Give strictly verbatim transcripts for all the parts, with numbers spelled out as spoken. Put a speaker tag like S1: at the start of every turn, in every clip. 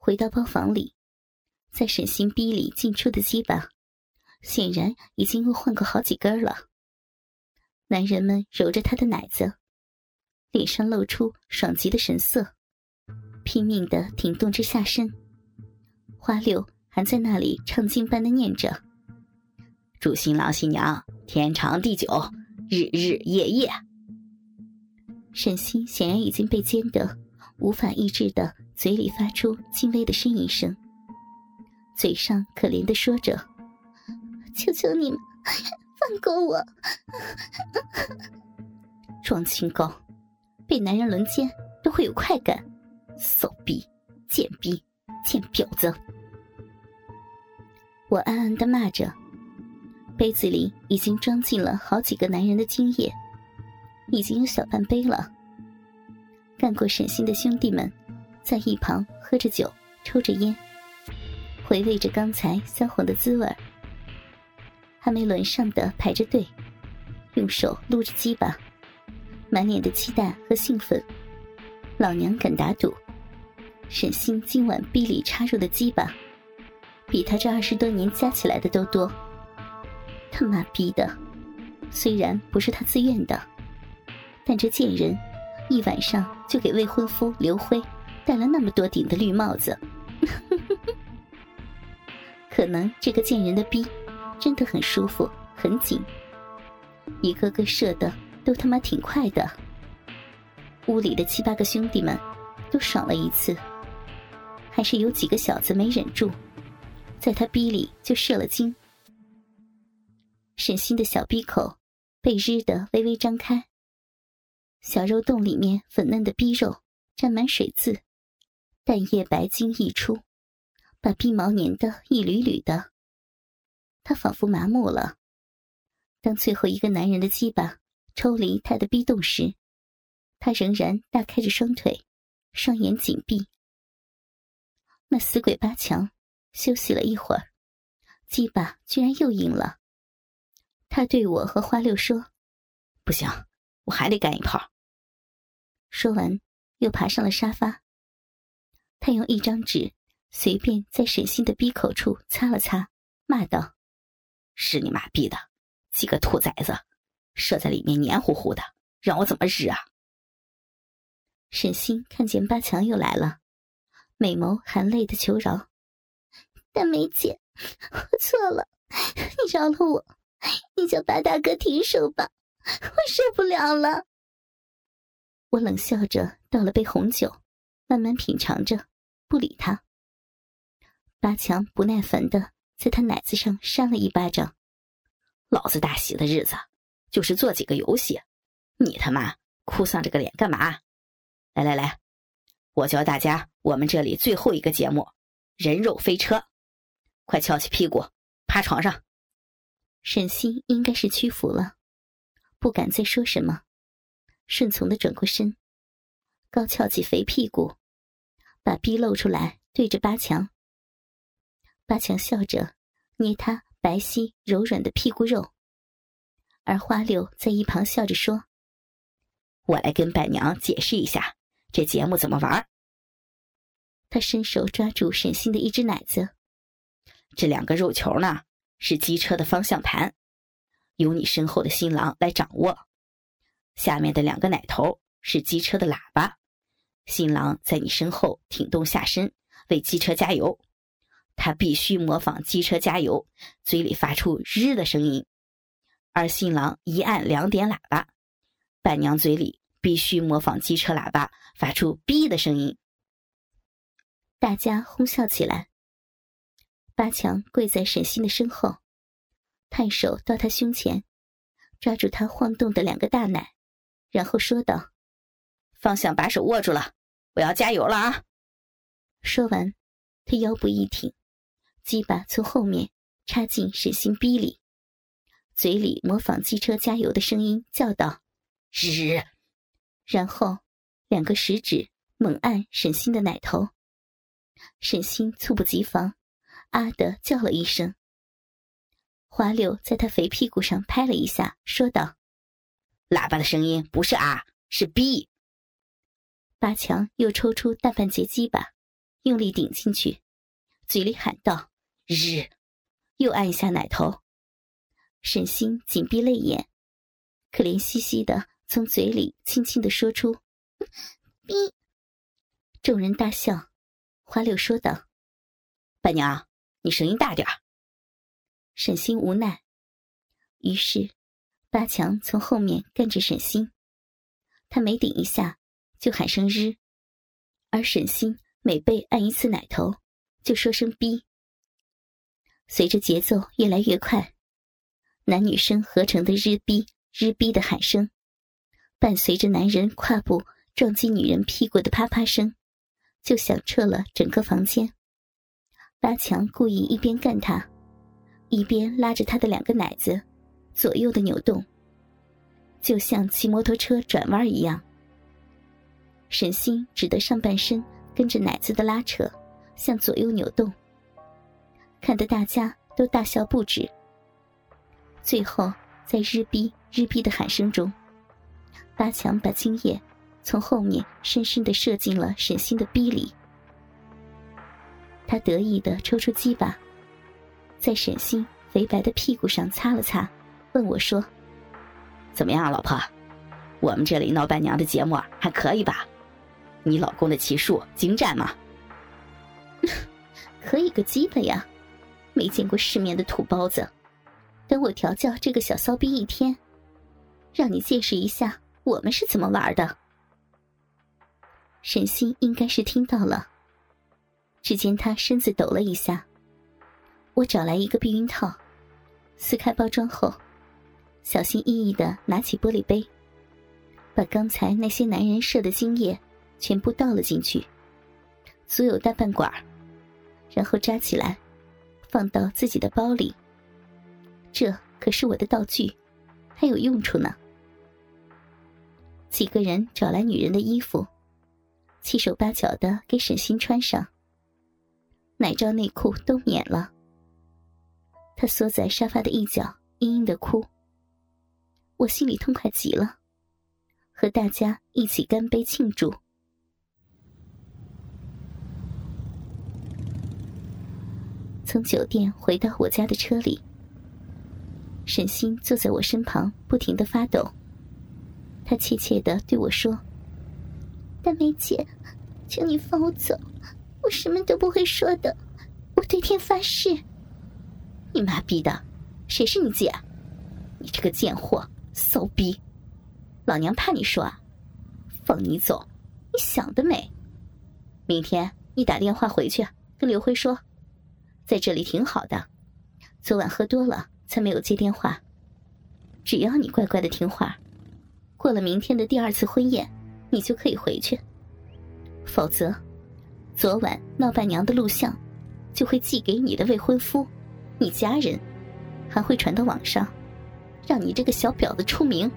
S1: 回到包房里，在沈星逼里进出的鸡巴显然已经又换过好几根了。男人们揉着他的奶子，脸上露出爽极的神色，拼命地挺动着下身。花六还在那里唱经般的念着：祝新郎新娘天长地久，日日夜夜。沈星显然已经被奸得无法抑制的嘴里发出轻微的呻吟声，嘴上可怜地说着：求求你们放过我。装清高，被男人轮奸都会有快感，骚逼贱逼贱婊子。我暗暗地骂着，杯子里已经装进了好几个男人的精液，已经有小半杯了。干过沈星的兄弟们在一旁喝着酒抽着烟，回味着刚才销魂的滋味。还没轮上的排着队，用手撸着鸡巴，满脸的期待和兴奋。老娘敢打赌，沈星今晚逼里插入的鸡巴比他这二十多年加起来的都多。他妈逼的，虽然不是他自愿的，但这贱人一晚上就给未婚夫刘辉戴了那么多顶的绿帽子。可能这个贱人的逼真的很舒服很紧，一个个射的都他妈挺快的。屋里的七八个兄弟们都爽了一次，还是有几个小子没忍住，在他逼里就射了精。沈星的小逼口被日得微微张开，小肉洞里面粉嫩的逼肉沾满水渍，淡液白精溢出，把逼毛粘得一缕缕的。他仿佛麻木了。当最后一个男人的鸡巴抽离他的逼洞时，他仍然大开着双腿，双眼紧闭。那死鬼八强休息了一会儿，鸡巴居然又硬了。他对我和花六说：不行，我还得干一炮。说完又爬上了沙发。他用一张纸随便在沈星的逼口处擦了擦，骂道：是你妈逼的，几个兔崽子射在里面黏糊糊的，让我怎么日啊。沈星看见八强又来了，美眸含泪的求饶：大梅姐，我错了，你饶了我，你叫八大哥停手吧，我受不了了。我冷笑着倒了杯红酒，慢慢品尝着，不理他。八强不耐烦的在他奶子上扇了一巴掌：老子大喜的日子就是做几个游戏，你他妈哭丧着个脸干嘛？来来来，我教大家我们这里最后一个节目，人肉飞车，快翘起屁股趴床上。沈星应该是屈服了，不敢再说什么，顺从地转过身，高翘起肥屁股，把逼露出来对着八强。八强笑着捏他白皙柔软的屁股肉，而花六在一旁笑着说：我来跟伴娘解释一下这节目怎么玩。他伸手抓住沈星的一只奶子：这两个肉球呢，是机车的方向盘，由你身后的新郎来掌握。下面的两个奶头是机车的喇叭，新郎在你身后挺动下身为机车加油，他必须模仿机车加油，嘴里发出日的声音。而新郎一按两点喇叭，伴娘嘴里必须模仿机车喇叭发出哔的声音。大家哄笑起来。八强跪在沈星的身后，探手到他胸前，抓住他晃动的两个大奶，然后说道：方向把手握住了，我要加油了啊。说完，他腰部一挺，鸡巴从后面插进沈星逼里，嘴里模仿机车加油的声音叫道：日。然后两个食指猛按沈星的奶头。沈星猝不及防，啊的叫了一声。花六在他肥屁股上拍了一下，说道：喇叭的声音不是啊，是逼。八强又抽出大半截鸡巴， 用力顶进去，嘴里喊道：“日！”又按一下奶头。沈星紧闭泪眼，可怜兮兮的从嘴里轻轻地说出：“逼。”众人大笑，花柳说道：“伴娘，你声音大点儿。”沈星无奈，于是八强从后面干着沈星，他每顶一下就喊声日，而沈星每被按一次奶头就说声逼。随着节奏越来越快，男女生合成的日逼日逼的喊声，伴随着男人胯部撞击女人屁股的啪啪声，就响彻了整个房间。八强故意一边干他，一边拉着他的两个奶子左右的扭动，就像骑摩托车转弯一样。沈星只得上半身跟着奶子的拉扯向左右扭动，看得大家都大笑不止。最后在日逼日逼的喊声中，八强把精液从后面深深地射进了沈星的逼里。他得意地抽出鸡巴，在沈星肥白的屁股上擦了擦，问我说：“怎么样，老婆？我们这里闹伴娘的节目还可以吧？你老公的骑术精湛吗？”可以个鸡巴呀，没见过世面的土包子。等我调教这个小骚逼一天，让你见识一下我们是怎么玩的。沈星应该是听到了，只见他身子抖了一下。我找来一个避孕套，撕开包装后，小心翼翼地拿起玻璃杯，把刚才那些男人射的精液全部倒了进去，足有大半管，然后扎起来放到自己的包里。这可是我的道具，还有用处呢。几个人找来女人的衣服，七手八脚的给沈星穿上，奶罩内裤都免了。他缩在沙发的一角，嘤嘤地哭。我心里痛快极了，和大家一起干杯庆祝。从酒店回到我家的车里，沈星坐在我身旁，不停地发抖。他怯怯地对我说：“大梅姐，请你放我走，我什么都不会说的，我对天发誓。”你妈逼的，谁是你姐？你这个贱货，骚逼！老娘怕你说啊？放你走，你想得美！明天你打电话回去跟刘辉说，在这里挺好的，昨晚喝多了才没有接电话。只要你乖乖的听话，过了明天的第二次婚宴，你就可以回去。否则，昨晚闹伴娘的录像就会寄给你的未婚夫、你家人，还会传到网上，让你这个小婊子出名。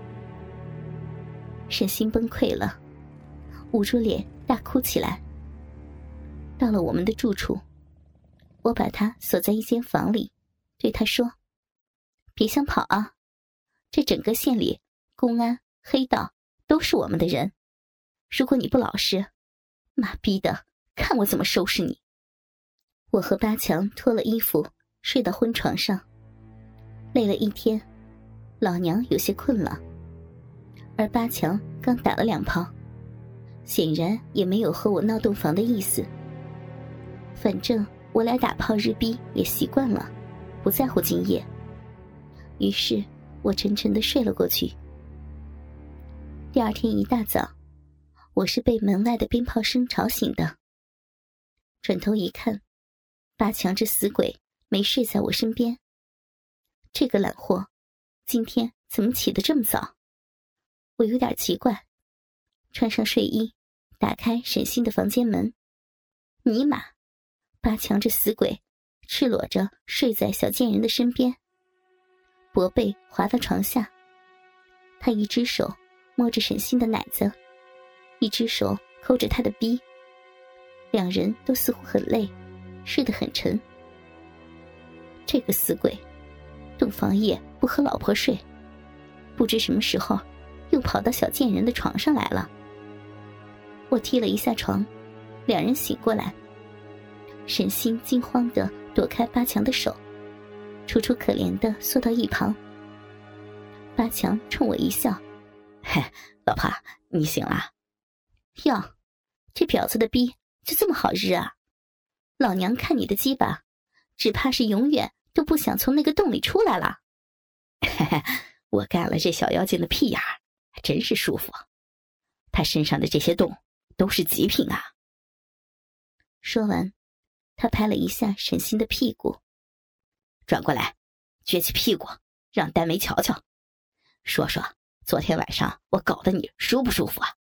S1: 沈星崩溃了，捂住脸大哭起来。到了我们的住处，我把他锁在一间房里，对他说：“别想跑啊！这整个县里，公安、黑道都是我们的人。如果你不老实，妈逼的，看我怎么收拾你！”我和八强脱了衣服，睡到婚床上。累了一天，老娘有些困了，而八强刚打了两炮，显然也没有和我闹洞房的意思。反正我俩打炮日逼也习惯了，不在乎今夜。于是我沉沉地睡了过去。第二天一大早，我是被门外的鞭炮声吵醒的。转头一看，八强这死鬼没睡在我身边。这个懒货，今天怎么起得这么早？我有点奇怪，穿上睡衣，打开沈星的房间门。尼玛，八强这死鬼赤裸着睡在小贱人的身边，脖背滑到床下。他一只手摸着沈星的奶子，一只手抠着他的逼，两人都似乎很累，睡得很沉。这个死鬼，洞房夜不和老婆睡，不知什么时候又跑到小贱人的床上来了。我踢了一下床，两人醒过来， 沈心惊慌地躲开八强的手，楚楚可怜地缩到一旁。八强冲我一笑：“
S2: 嘿，老婆，你醒了？
S1: 哟，这婊子的逼就这么好日啊！老娘看你的鸡巴，只怕是永远都不想从那个洞里出来了。”
S2: 嘿嘿，我干了这小妖精的屁眼儿，真是舒服。他身上的这些洞都是极品啊！
S1: 说完，他拍了一下沈心的屁股，
S2: 转过来，撅起屁股，让丹梅瞧瞧，说说昨天晚上我搞得你舒不舒服啊？